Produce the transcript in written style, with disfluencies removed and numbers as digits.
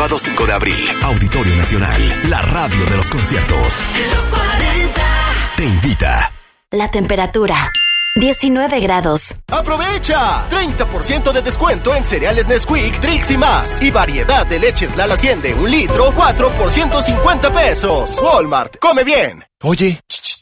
sábado 5 de abril, Auditorio Nacional, la radio de los conciertos. Los 40. Te invita. La temperatura, 19 grados. ¡Aprovecha! 30% de descuento en cereales Nesquik, Trix y más. Y variedad de leches Lala 100 de 1 litro, 4 por 150 pesos. Walmart, come bien. Oye,